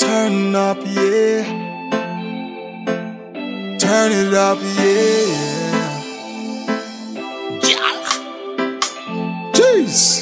Turn up, yeah. Turn it up, yeah. Jeez.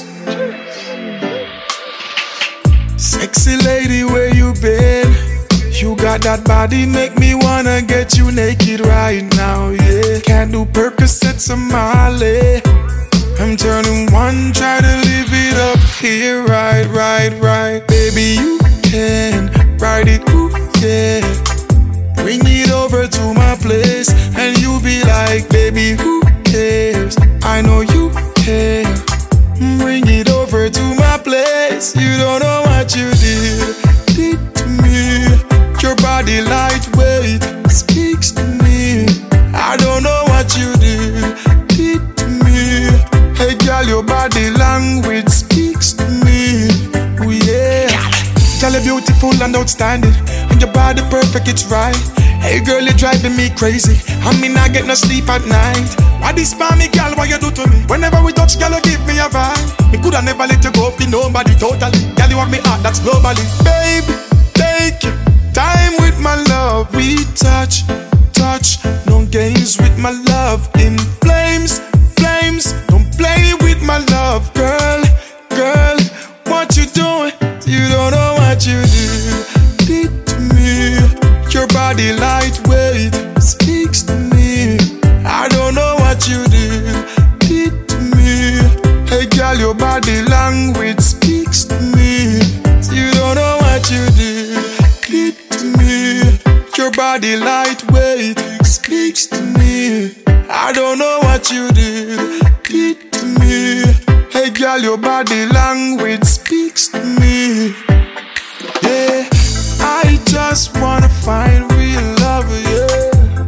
Sexy lady, where you been? You got that body, make me wanna get you naked right now, yeah. Can't do Percocets or Molly. I'm turning one, try to live it up here, right. Baby, you can ride it, ooh, yeah. Bring it over to my place, and you be like, baby, who cares? I know you care. Bring it over to my place. You don't know what you did to me. Your body lightweight speaks to me. I don't know what you did to me. Hey girl, your body language speaks to me. Oh yeah. Girl, you're beautiful and outstanding, and your body perfect, it's right. Hey girl, you're driving me crazy. I mean, I get no sleep at night. Why this spam me, girl? What you do to me? Whenever we touch, girl, you give me a vibe. Me coulda never let you go for nobody totally. Girl, you want me heart, that's globally. Baby, take your time with my love. We touch, no games with my love. In flames, don't play with my love, girl. What you doing? You don't know what you did to me. Your body lightweight speaks to me. I don't know what you did to me. Hey girl, your body language speaks to me. You don't know what you did to me. Your body lightweight speaks to me. I don't know what you did to me. Hey girl, your body language speaks to me. Yeah, I just wanna find real love, yeah.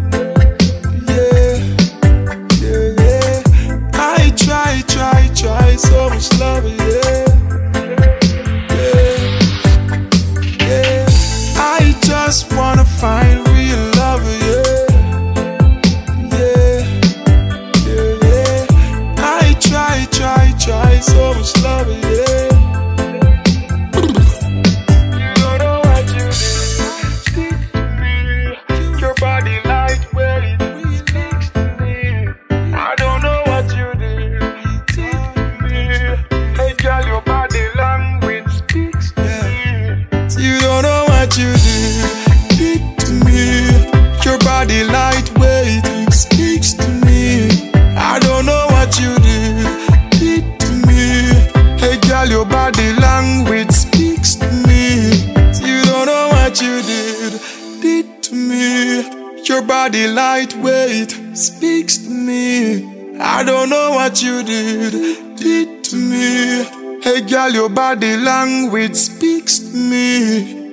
I try so much love, yeah. I just wanna find real love, yeah. I try so much love, yeah. You don't know what you did to me. Your body lightweight speaks to me. I don't know what you did to me. Hey girl, your body language speaks to me. You don't know what you did to me. Your body lightweight speaks to me. I don't know what you did to me. Hey girl, your body language speaks to me. You don't know what you did to me. Your body lightweight speaks to me. I don't know what you did to me. Hey girl, your body language speaks to me.